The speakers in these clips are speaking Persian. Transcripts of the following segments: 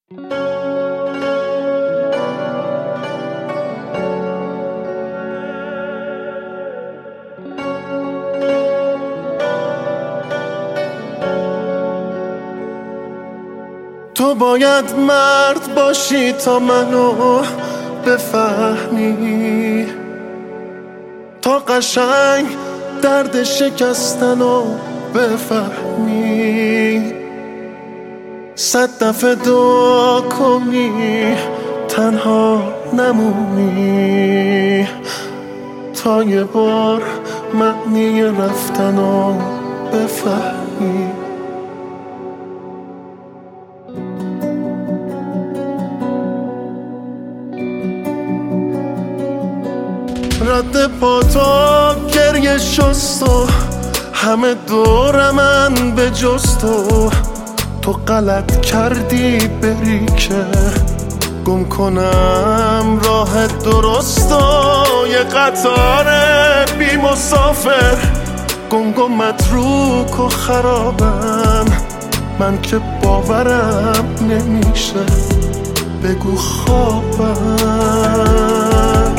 تو باید مرد باشی تا منو بفهمی، تا قشنگ درد شکستنو بفهمی. 100 دفعه دعا کنی تنها نمونی، تا یه بار معنی رفتنو بفهمی. رد پا تو گریه شست و همه دور من به جز تو غلط کردی بری که گم کنم راه درست و یه قطار بی مسافر گنگ و متروک و خرابم. من که باورم نمیشه بگو خوابم.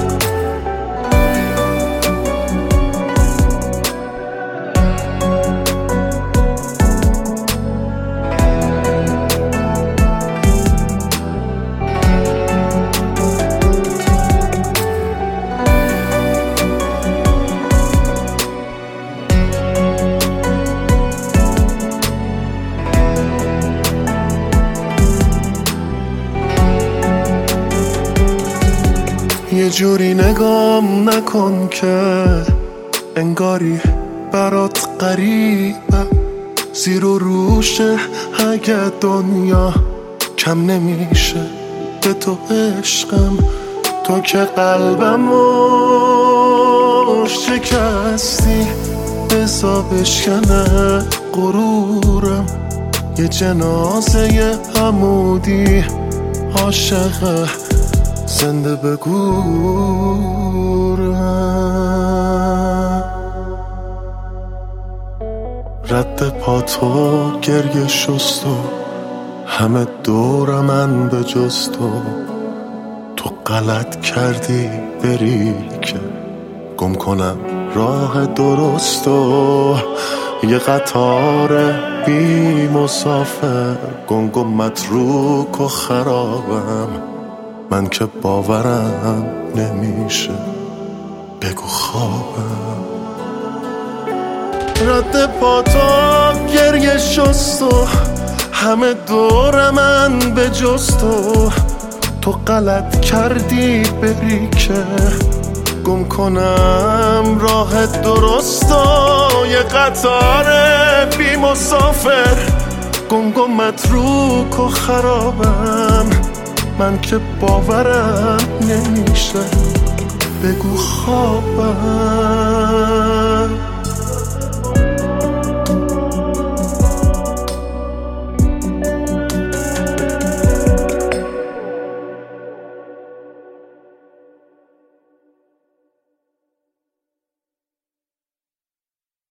یه جوری نگام نکن که انگاری برات غریبه، زیر و روشه اگه دنیا کم نمیشه به تو عشقم. تو که قلبمو شکستی بزا بشکنه غرورم. یه جنازه عمودی عاشقه زنده بگورم. رد پا تو گریه شست و همه دور من به جز تو غلط کردی بری که گم کنم راه درست و یه قطار بی مسافر گنگ و متروک و خرابم. من که باورم نمیشه بگو خوابم. رد پا تو گریه شست و همه دور من به جز تو غلط کردی بری که گم کنم راه درست و یه قطار بی مسافر گنگ و متروک و خرابم. من که باورم نمیشه بگو خوابم.